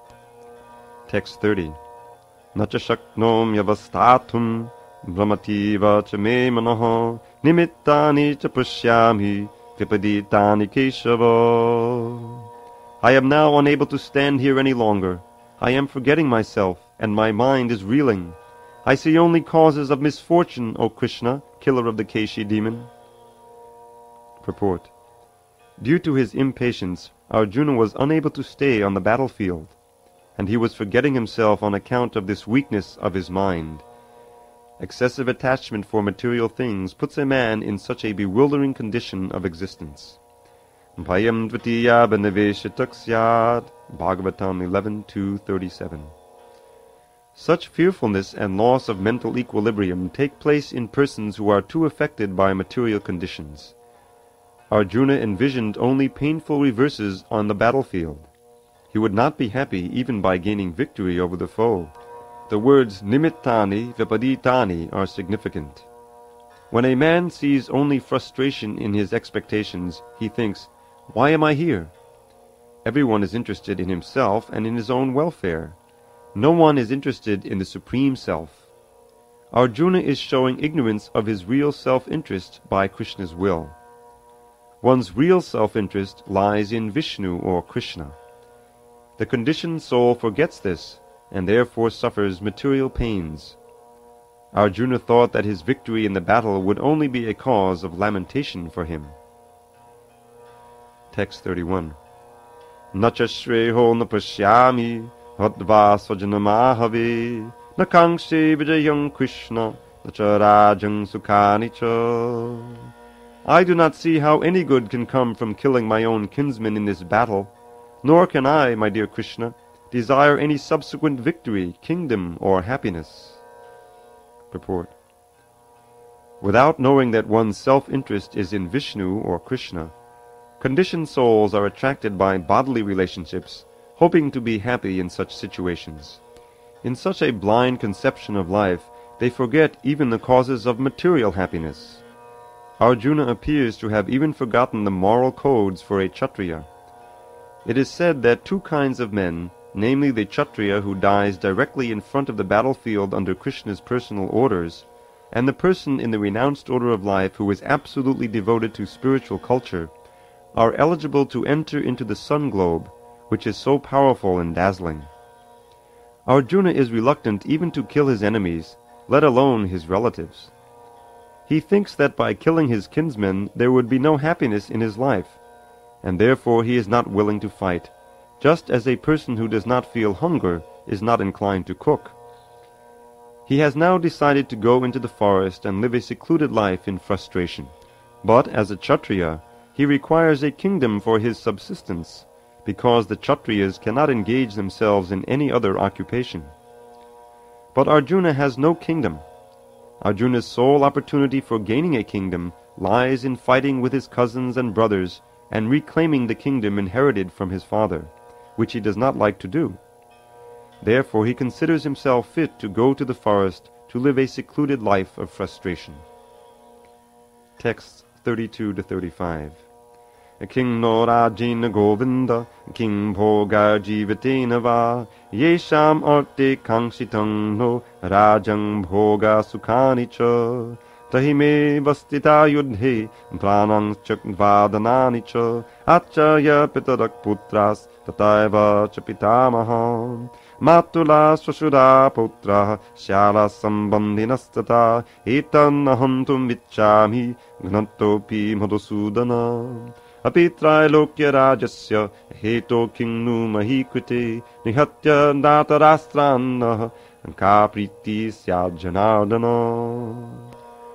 Text thirty. Nacha shaknom yavastatum brahmativa cha me manaha nimittani cha pushyami vipaditani keshava. I am now unable to stand here any longer. I am forgetting myself, and my mind is reeling. I see only causes of misfortune, O Krishna, killer of the Keshi demon. Purport. Due to his impatience, Arjuna was unable to stay on the battlefield, and he was forgetting himself on account of this weakness of his mind. Excessive attachment for material things puts a man in such a bewildering condition of existence. Bhayam dvitiya benaveshatak syad. Bhagavatam eleven two thirty-seven. Such fearfulness and loss of mental equilibrium take place in persons who are too affected by material conditions. Arjuna envisioned only painful reverses on the battlefield. He would not be happy even by gaining victory over the foe. The words nimittani vipaditani are significant. When a man sees only frustration in his expectations, he thinks, "Why am I here?" Everyone is interested in himself and in his own welfare. No one is interested in the Supreme Self. Arjuna is showing ignorance of his real self-interest by Krishna's will. One's real self-interest lies in Vishnu or Krishna. The conditioned soul forgets this, and therefore suffers material pains. Arjuna thought that his victory in the battle would only be a cause of lamentation for him. Text thirty-one. Nacha shreho na pashyami hadva svajanamahave na kangshe vijayam Krishna nacha rajang sukhani cha. I do not see how any good can come from killing my own kinsmen in this battle, nor can I, my dear Krishna, desire any subsequent victory, kingdom, or happiness. Purport. Without knowing that one's self-interest is in Vishnu or Krishna, conditioned souls are attracted by bodily relationships, hoping to be happy in such situations. In such a blind conception of life, they forget even the causes of material happiness. Arjuna appears to have even forgotten the moral codes for a Kshatriya. It is said that two kinds of men, namely the Kshatriya who dies directly in front of the battlefield under Krishna's personal orders, and the person in the renounced order of life who is absolutely devoted to spiritual culture, are eligible to enter into the sun globe, which is so powerful and dazzling. Arjuna is reluctant even to kill his enemies, let alone his relatives. He thinks that by killing his kinsmen there would be no happiness in his life, and therefore he is not willing to fight, just as a person who does not feel hunger is not inclined to cook. He has now decided to go into the forest and live a secluded life in frustration. But as a Kshatriya, he requires a kingdom for his subsistence, because the Kshatriyas cannot engage themselves in any other occupation. But Arjuna has no kingdom. Arjuna's sole opportunity for gaining a kingdom lies in fighting with his cousins and brothers and reclaiming the kingdom inherited from his father, which he does not like to do. Therefore he considers himself fit to go to the forest to live a secluded life of frustration. Texts thirty-two to thirty-five. King no rajina govinda, king bhoga jivatena va, yesham arte kangshitam no rajang bhoga sukhani cha, tahime vastita yudhe pranang chakvadanani cha, acchaya pitarak putras tataiva chapitamaham, matula swashura putra shala sambandhinastata, etan ahantum vichami gnantopi madhusudana. Apitra lokya rajasya heto kingnu mahikrite nihatya datarastranah kapriti syadjanardana.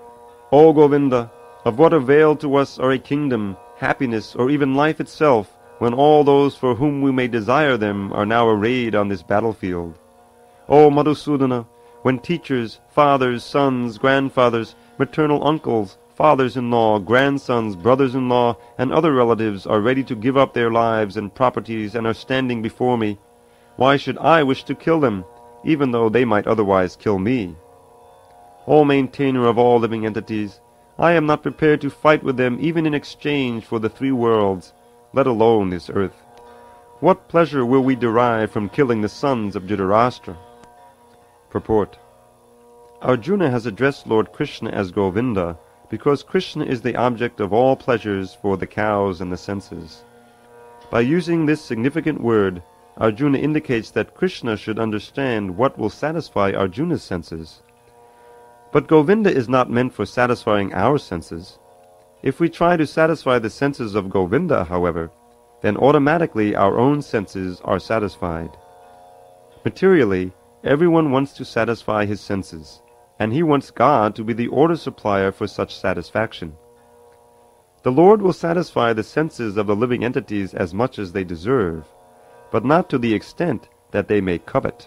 O Govinda, of what avail to us are a kingdom, happiness, or even life itself, when all those for whom we may desire them are now arrayed on this battlefield? O Madhusudana, when teachers, fathers, sons, grandfathers, maternal uncles, fathers-in-law, grandsons, brothers-in-law, and other relatives are ready to give up their lives and properties and are standing before me, why should I wish to kill them, even though they might otherwise kill me? O maintainer of all living entities, I am not prepared to fight with them even in exchange for the three worlds, let alone this earth. What pleasure will we derive from killing the sons of Dhritarashtra? Purport. Arjuna has addressed Lord Krishna as Govinda, because Krishna is the object of all pleasures for the cows and the senses. By using this significant word, Arjuna indicates that Krishna should understand what will satisfy Arjuna's senses. But Govinda is not meant for satisfying our senses. If we try to satisfy the senses of Govinda, however, then automatically our own senses are satisfied. Materially, everyone wants to satisfy his senses, and he wants God to be the order supplier for such satisfaction. The Lord will satisfy the senses of the living entities as much as they deserve, but not to the extent that they may covet.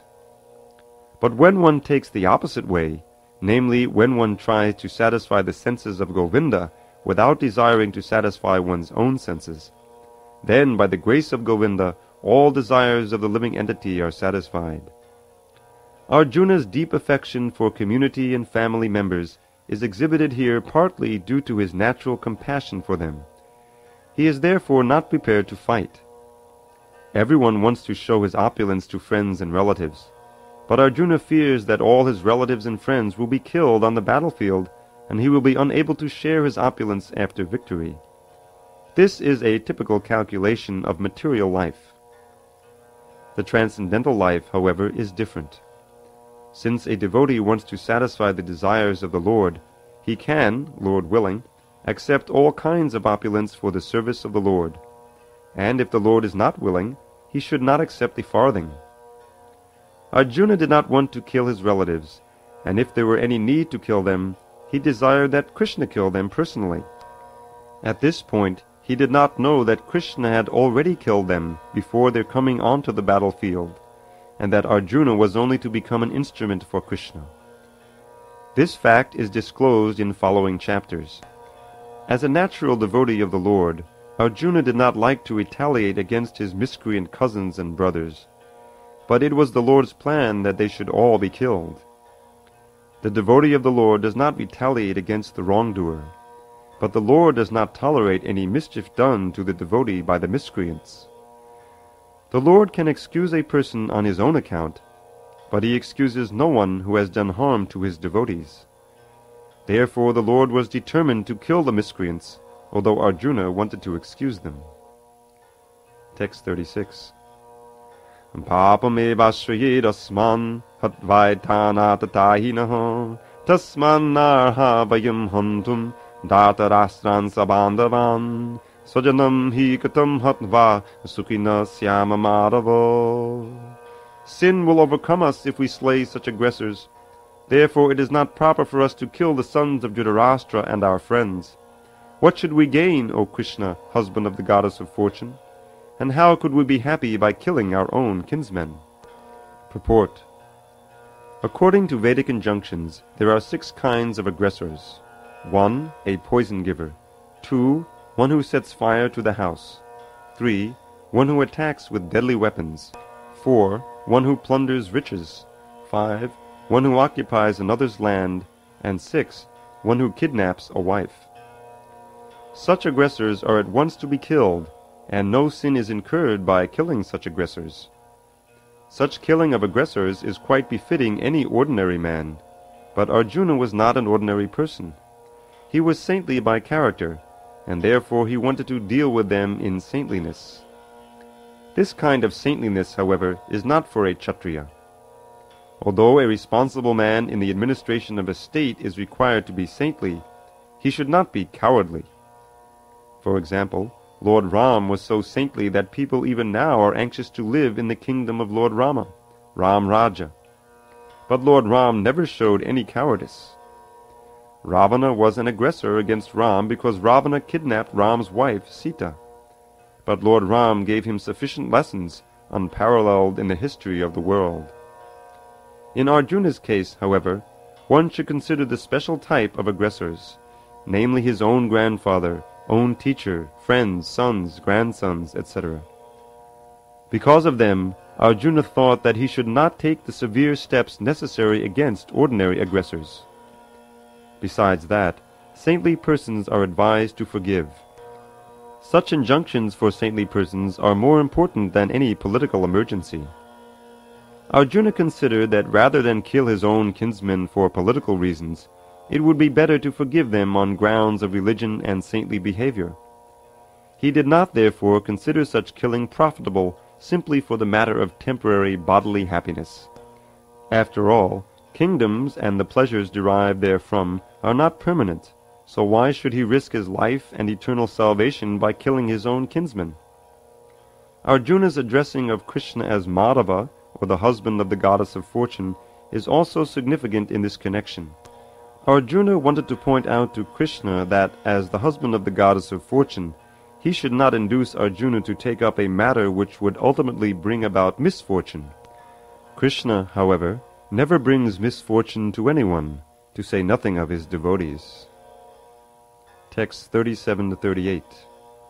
But when one takes the opposite way, namely when one tries to satisfy the senses of Govinda without desiring to satisfy one's own senses, then by the grace of Govinda all desires of the living entity are satisfied. Arjuna's deep affection for community and family members is exhibited here partly due to his natural compassion for them. He is therefore not prepared to fight. Everyone wants to show his opulence to friends and relatives, but Arjuna fears that all his relatives and friends will be killed on the battlefield, and he will be unable to share his opulence after victory. This is a typical calculation of material life. The transcendental life, however, is different. Since a devotee wants to satisfy the desires of the Lord, he can, Lord willing, accept all kinds of opulence for the service of the Lord. And if the Lord is not willing, he should not accept a farthing. Arjuna did not want to kill his relatives, and if there were any need to kill them, he desired that Krishna kill them personally. At this point, he did not know that Krishna had already killed them before their coming onto the battlefield, and that Arjuna was only to become an instrument for Krishna. This fact is disclosed in following chapters. As a natural devotee of the Lord, Arjuna did not like to retaliate against his miscreant cousins and brothers, but it was the Lord's plan that they should all be killed. The devotee of the Lord does not retaliate against the wrongdoer, but the Lord does not tolerate any mischief done to the devotee by the miscreants. The Lord can excuse a person on his own account, but he excuses no one who has done harm to his devotees. Therefore the Lord was determined to kill the miscreants, although Arjuna wanted to excuse them. Text thirty-six. Papam evashrayed asman hatvaitana tatahinaha tasman narha vayam hantum datarastran sabandhavan Sajanam hi katam hatva sukhina syama madhava. Sin will overcome us if we slay such aggressors. Therefore it is not proper for us to kill the sons of Dhritarashtra and our friends. What should we gain, O Krishna, husband of the goddess of fortune? And how could we be happy by killing our own kinsmen? Purport. According to Vedic injunctions, there are six kinds of aggressors. one. A poison giver. two. One who sets fire to the house. three. One who attacks with deadly weapons. four. One who plunders riches. five. One who occupies another's land. And six. One who kidnaps a wife. Such aggressors are at once to be killed, and no sin is incurred by killing such aggressors. Such killing of aggressors is quite befitting any ordinary man, but Arjuna was not an ordinary person. He was saintly by character, and therefore he wanted to deal with them in saintliness. This kind of saintliness, however, is not for a Kshatriya. Although a responsible man in the administration of a state is required to be saintly, he should not be cowardly. For example, Lord Ram was so saintly that people even now are anxious to live in the kingdom of Lord Rama, Ram Raja. But Lord Ram never showed any cowardice. Ravana was an aggressor against Ram because Ravana kidnapped Ram's wife, Sita. But Lord Ram gave him sufficient lessons, unparalleled in the history of the world. In Arjuna's case, however, one should consider the special type of aggressors, namely his own grandfather, own teacher, friends, sons, grandsons, et cetera. Because of them, Arjuna thought that he should not take the severe steps necessary against ordinary aggressors. Besides that, saintly persons are advised to forgive. Such injunctions for saintly persons are more important than any political emergency. Arjuna considered that rather than kill his own kinsmen for political reasons, it would be better to forgive them on grounds of religion and saintly behavior. He did not therefore consider such killing profitable simply for the matter of temporary bodily happiness. After all, kingdoms and the pleasures derived therefrom are not permanent, so why should he risk his life and eternal salvation by killing his own kinsmen? Arjuna's addressing of Krishna as Madhava, or the husband of the goddess of fortune, is also significant in this connection. Arjuna wanted to point out to Krishna that, as the husband of the goddess of fortune, he should not induce Arjuna to take up a matter which would ultimately bring about misfortune. Krishna, however, never brings misfortune to anyone, to say nothing of his devotees. Text thirty-seven to thirty-eight.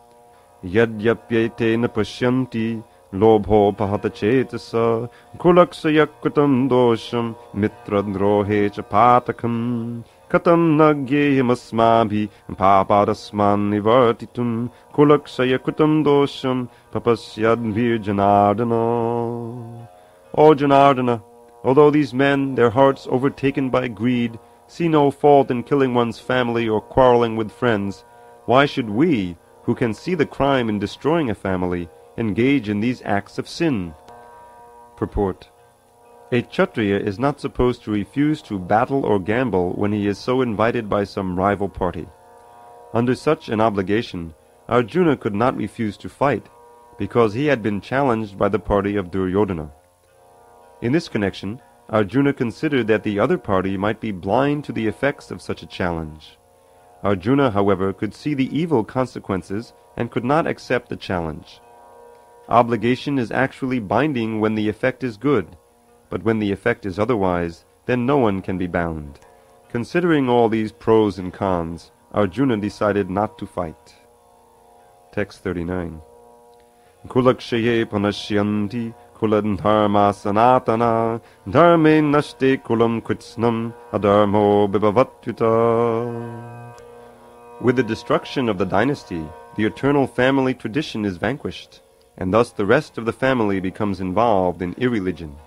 Yadyapyete na pashyanti lobho pahata chetasa kulaksaya kutam dosham mitradrohe cha patakam katam nagyehim asmabhi papadasman nivartitum kulaksaya kutam dosham papasyadvir janardana. O Janardana, although these men, their hearts overtaken by greed, see no fault in killing one's family or quarreling with friends, why should we, who can see the crime in destroying a family, engage in these acts of sin? Purport. A Kshatriya is not supposed to refuse to battle or gamble when he is so invited by some rival party. Under such an obligation, Arjuna could not refuse to fight, because he had been challenged by the party of Duryodhana. In this connection, Arjuna considered that the other party might be blind to the effects of such a challenge. Arjuna, however, could see the evil consequences and could not accept the challenge. Obligation is actually binding when the effect is good, but when the effect is otherwise, then no one can be bound. Considering all these pros and cons, Arjuna decided not to fight. Text thirty-nine. Kulakshaye panashyanti kulam dharma sanatana dharme nashte kulam kritsnam adharmo bibhavatyuta. With the destruction of the dynasty, the eternal family tradition is vanquished, and thus the rest of the family becomes involved in irreligion.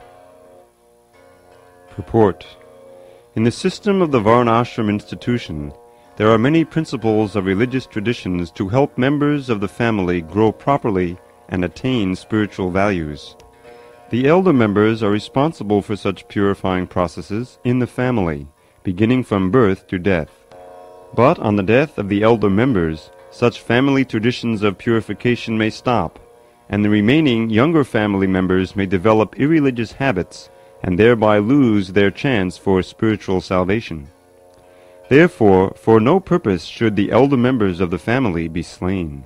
Purport. In the system of the Varnashram institution, there are many principles of religious traditions to help members of the family grow properly and attain spiritual values. The elder members are responsible for such purifying processes in the family, beginning from birth to death. But on the death of the elder members, such family traditions of purification may stop, and the remaining younger family members may develop irreligious habits and thereby lose their chance for spiritual salvation. Therefore, for no purpose should the elder members of the family be slain.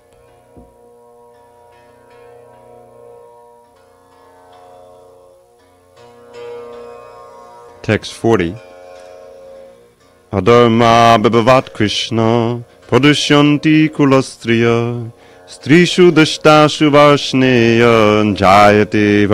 Text forty. Adharma bhavat Krishna pradushyanti kulastriya strishu dashtashu varshneya jayate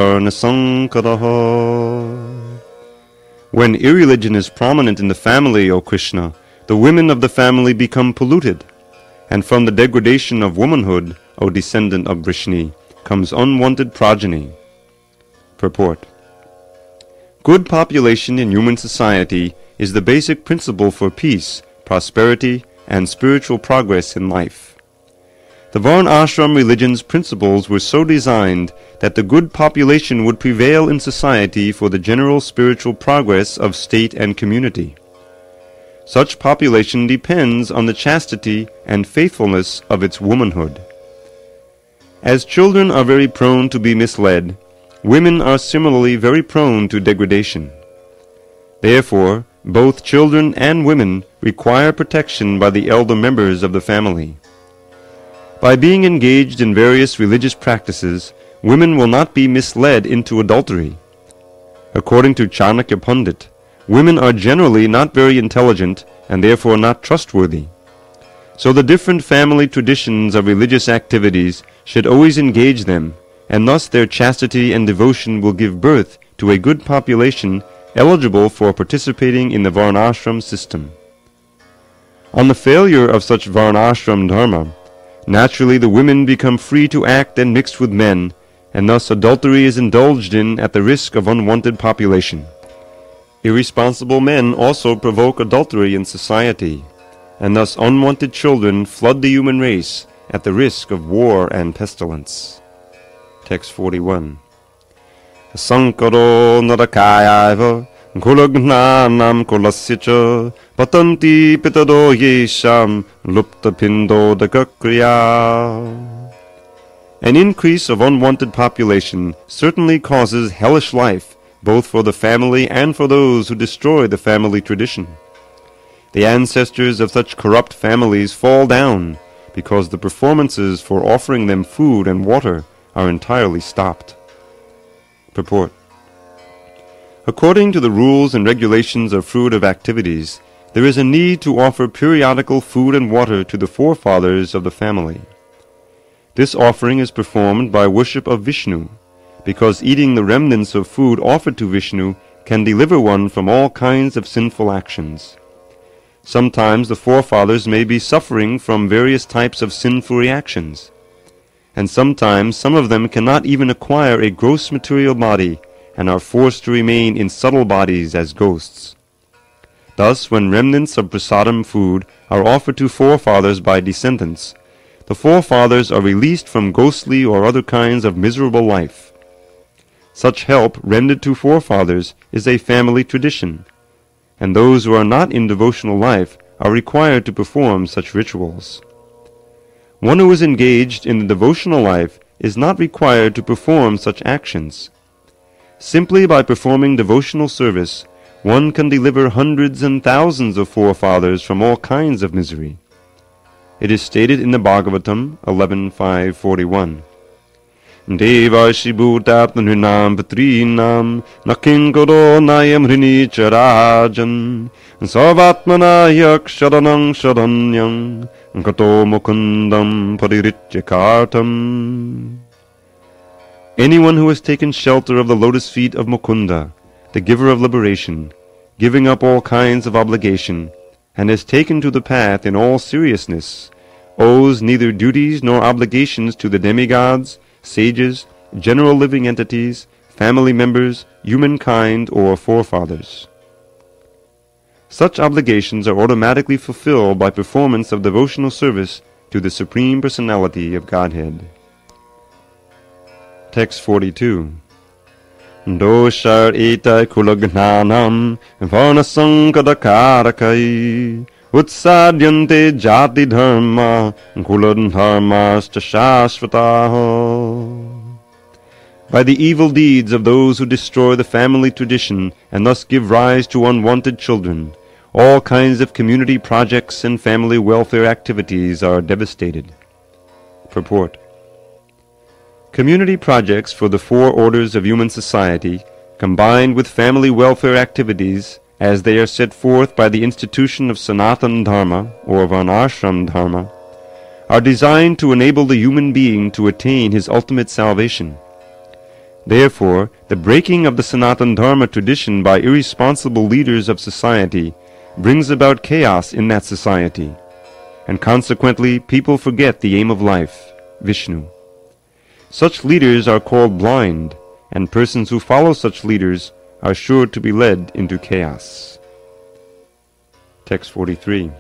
varnasankaraha. When irreligion is prominent in the family, O Krishna, the women of the family become polluted, and from the degradation of womanhood, O descendant of Vrishni, comes unwanted progeny. Purport. Good population in human society is the basic principle for peace, prosperity, and spiritual progress in life. The Varna-ashram religion's principles were so designed that the good population would prevail in society for the general spiritual progress of state and community. Such population depends on the chastity and faithfulness of its womanhood. As children are very prone to be misled, women are similarly very prone to degradation. Therefore, both children and women require protection by the elder members of the family. By being engaged in various religious practices, women will not be misled into adultery. According to Chanakya Pandit, women are generally not very intelligent and therefore not trustworthy. So the different family traditions of religious activities should always engage them, and thus their chastity and devotion will give birth to a good population eligible for participating in the Varnashram system. On the failure of such Varnashram dharma, naturally the women become free to act and mix with men, and thus adultery is indulged in at the risk of unwanted population. Irresponsible men also provoke adultery in society, and thus unwanted children flood the human race at the risk of war and pestilence. Text forty-one. Sankaro narakayaiva kulagnanam kulasya patanti pitado yesham lupta pindo dakakriya. An increase of unwanted population certainly causes hellish life, both for the family and for those who destroy the family tradition. The ancestors of such corrupt families fall down because the performances for offering them food and water are entirely stopped. Purport. According to the rules and regulations of fruitive activities, there is a need to offer periodical food and water to the forefathers of the family. This offering is performed by worship of Vishnu, because eating the remnants of food offered to Vishnu can deliver one from all kinds of sinful actions. Sometimes the forefathers may be suffering from various types of sinful reactions, and sometimes some of them cannot even acquire a gross material body and are forced to remain in subtle bodies as ghosts. Thus, when remnants of prasadam food are offered to forefathers by descendants, the forefathers are released from ghostly or other kinds of miserable life. Such help rendered to forefathers is a family tradition, and those who are not in devotional life are required to perform such rituals. One who is engaged in the devotional life is not required to perform such actions. Simply by performing devotional service, one can deliver hundreds and thousands of forefathers from all kinds of misery. It is stated in the Bhagavatam eleven five forty-one. Devashi bhutatnrinam patrinam nakinkaro nayam hrini charajan savatmana yaksharanang sharanyam kato mukundam pariricyakartam. Anyone who has taken shelter of the lotus feet of Mukunda, the giver of liberation, giving up all kinds of obligation, and has taken to the path in all seriousness, owes neither duties nor obligations to the demigods, sages, general living entities, family members, humankind, or forefathers. Such obligations are automatically fulfilled by performance of devotional service to the Supreme Personality of Godhead. Text forty-two. Doshar etai kulagnanam varnasankadakarakai utsadyante jati dharma kuladharmascha shashvataha. By the evil deeds of those who destroy the family tradition and thus give rise to unwanted children, all kinds of community projects and family welfare activities are devastated. Purport. Community projects for the four orders of human society combined with family welfare activities, as they are set forth by the institution of Sanatana Dharma, or Varnashram Dharma, are designed to enable the human being to attain his ultimate salvation. Therefore, the breaking of the Sanatana Dharma tradition by irresponsible leaders of society brings about chaos in that society, and consequently people forget the aim of life, Vishnu. Such leaders are called blind, and persons who follow such leaders are sure to be led into chaos. Text forty-three.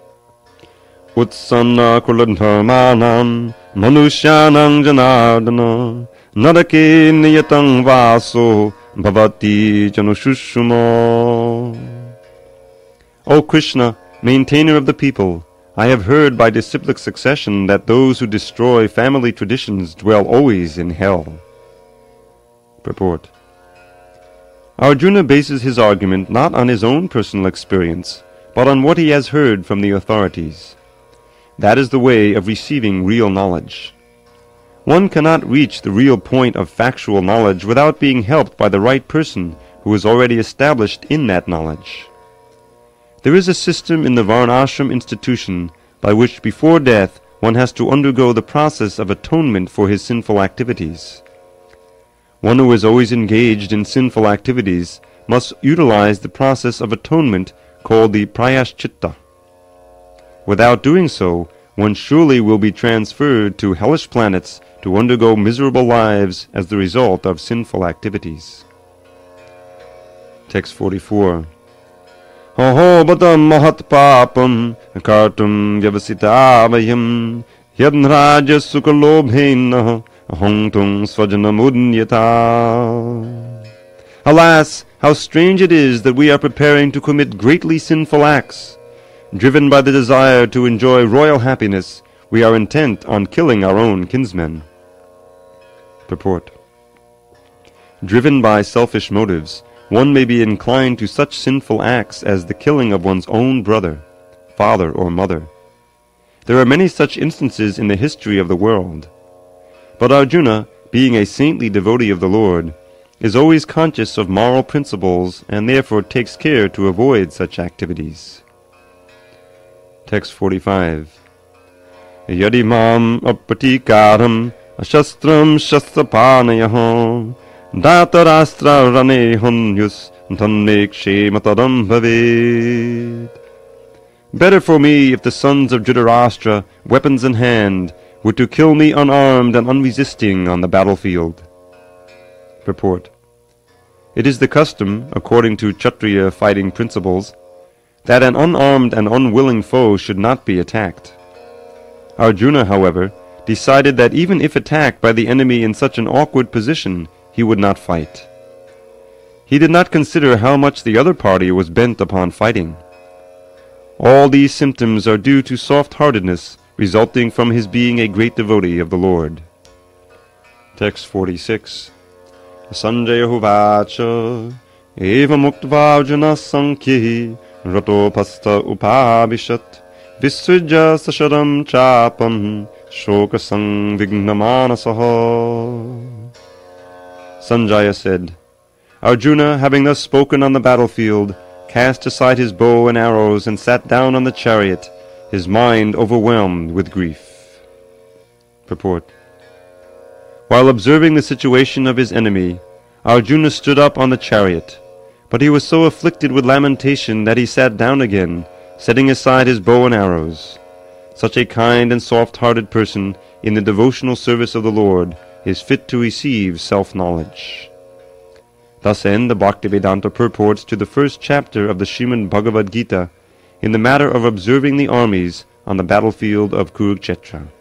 Utsanna kuladharmanam manushyanam janardana narake niyatang vaso bhavati janushushuma. O Krishna, maintainer of the people, I have heard by disciplic succession that those who destroy family traditions dwell always in hell. Purport. Arjuna bases his argument not on his own personal experience, but on what he has heard from the authorities. That is the way of receiving real knowledge. One cannot reach the real point of factual knowledge without being helped by the right person who is already established in that knowledge. There is a system in the Varnashram institution by which before death one has to undergo the process of atonement for his sinful activities. One who is always engaged in sinful activities must utilize the process of atonement called the prayashchitta. Without doing so, one surely will be transferred to hellish planets to undergo miserable lives as the result of sinful activities. Text forty-four. Ho badam mahat papam kartum vyavasitavayam yadnraja sukalobhenah ahongtung svajanamudyata. Alas, how strange it is that we are preparing to commit greatly sinful acts. Driven by the desire to enjoy royal happiness, we are intent on killing our own kinsmen. Purport. Driven by selfish motives, one may be inclined to such sinful acts as the killing of one's own brother, father, or mother. There are many such instances in the history of the world. But Arjuna, being a saintly devotee of the Lord, is always conscious of moral principles and therefore takes care to avoid such activities. Text forty-five. Yadimam apatikaram ashastram shastrapanayaham datarastra ranehonyus tanmekshemataram bhavet. Better for me if the sons of Dhritarashtra, weapons in hand, were to kill me unarmed and unresisting on the battlefield. Purport. It is the custom, according to Kshatriya fighting principles, that an unarmed and unwilling foe should not be attacked. Arjuna, however, decided that even if attacked by the enemy in such an awkward position, he would not fight. He did not consider how much the other party was bent upon fighting. All these symptoms are due to soft-heartedness, resulting from his being a great devotee of the Lord. Text forty-six. Sanjaya Uvacha Eva Muktva Arjuna Sankhi Rato Pasta Upabhishat Vissuja Sasharam Chapam Shokasang Vignamanasaha. Sanjaya said, Arjuna, having thus spoken on the battlefield, cast aside his bow and arrows and sat down on the chariot, his mind overwhelmed with grief. Purport. While observing the situation of his enemy, Arjuna stood up on the chariot, but he was so afflicted with lamentation that he sat down again, setting aside his bow and arrows. Such a kind and soft-hearted person in the devotional service of the Lord is fit to receive self-knowledge. Thus end the Bhaktivedanta purports to the first chapter of the Srimad Bhagavad Gita in the matter of observing the armies on the battlefield of Kurukshetra.